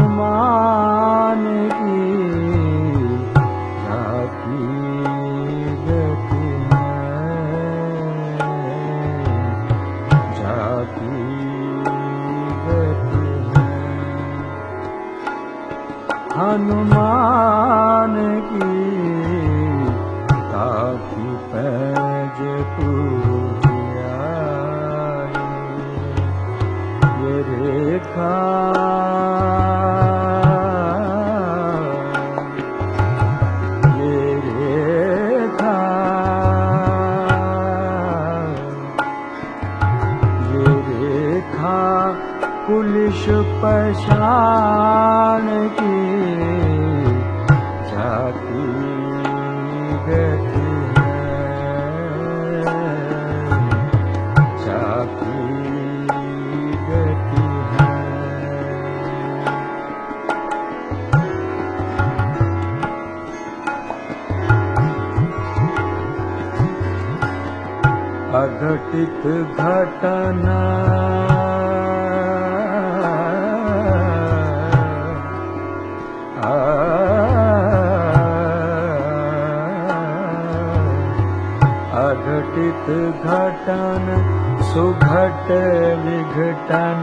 हनुमान की जाकी गति है, जाकी गति है। हनुमान की ताकि पैज पूजिया, ये रेखा पुलिस पहचान की जाती गति है, जाती गति है। अघटित घटना अघटित घटन सुघट विघटन,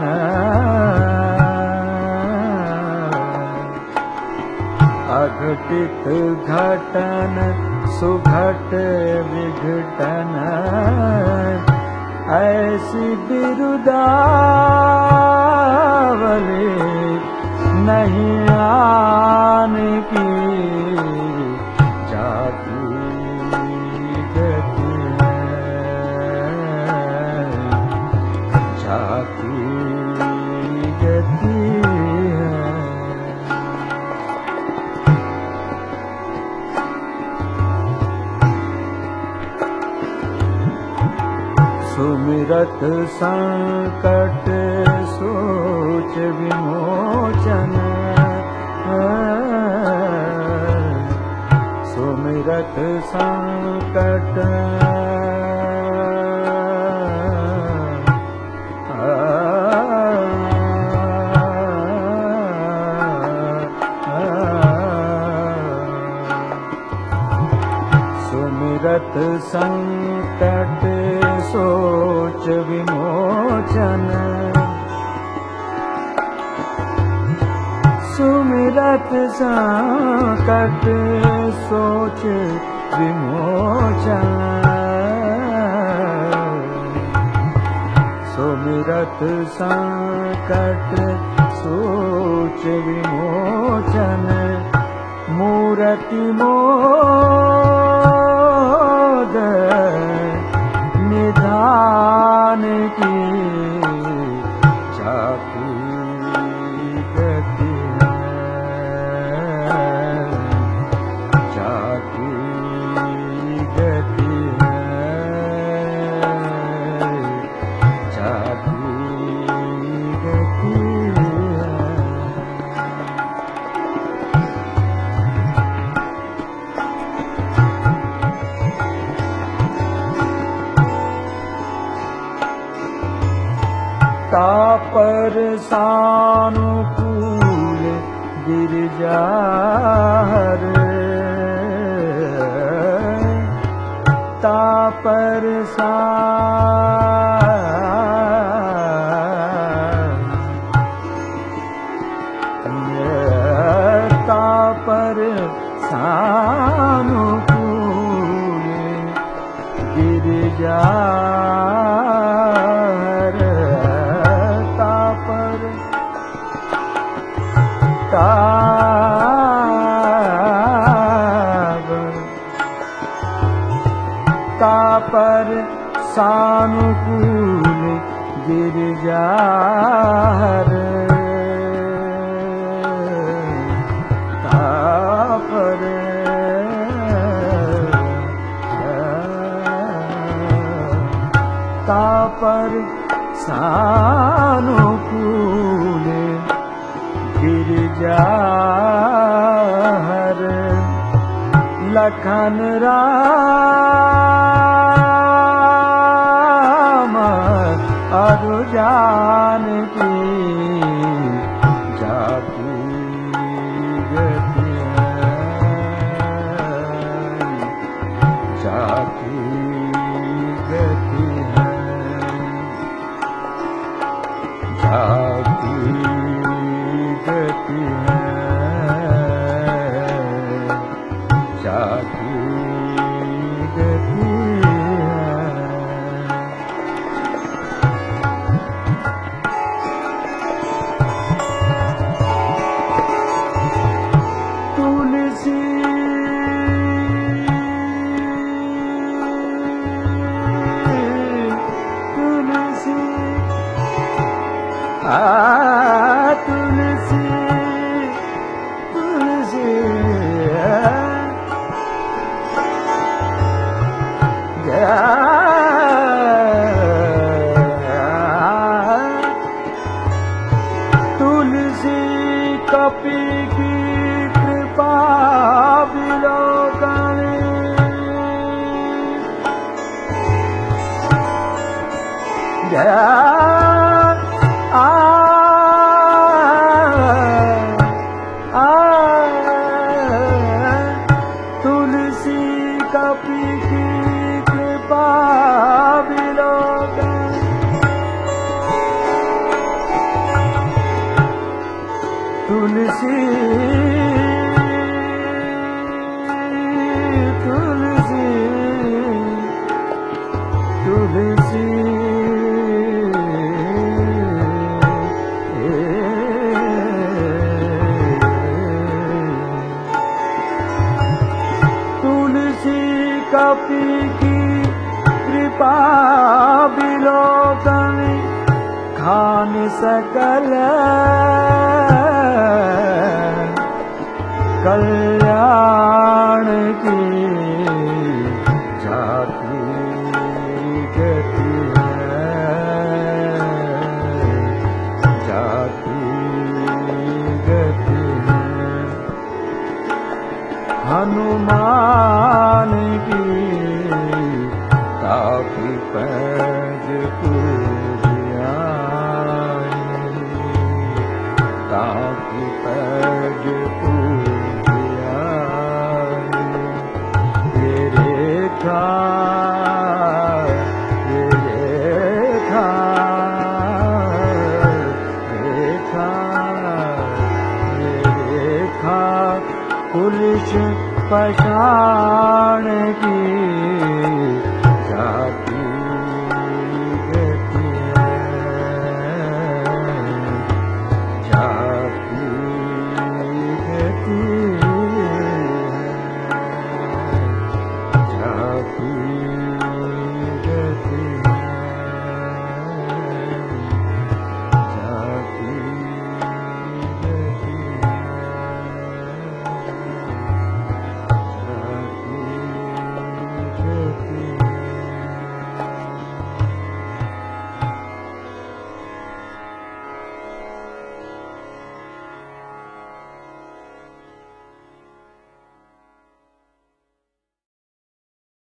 अघटित घटन सुघट विघटन, ऐसी बिरुदावली नहीं आने की जाती गति है, जाती गति है। सुमिरत संकट सोच विमोचन, सुमिरत संकट सुमिरत संकट सोच विमोचन, सुमिरत संकट सोच विमोचन, सुमिरत संकट सोच विमोचन, मूरति मोद निधान की जाती गति है, जाती गति है, जाती गति है। तापर सानुकूल गिरिजा हर, तापर तापर सानुकूल गिरिजा तापर सानुकूल गिरिजा हर, तापर तापर सानुकूल गिरिजा हर, लखन राम अरु जानकी जाकी गति है, जाती गति है। तुलसी तुलसी तुलसी तुलसी तुलसी कपि की कृपा विलोकन, तुलसी कपि की कृपा विलोकन, तुलसी तुलसी तुलसी तुलसी कपि की कृपा विलोकन, खान सकल कल्याण की जाती गति है, जाती गति है। हनुमान की ताकि पैज पूजिया, ताकि पैज पूजिया, तेरे था पुलिस पछाण की जाती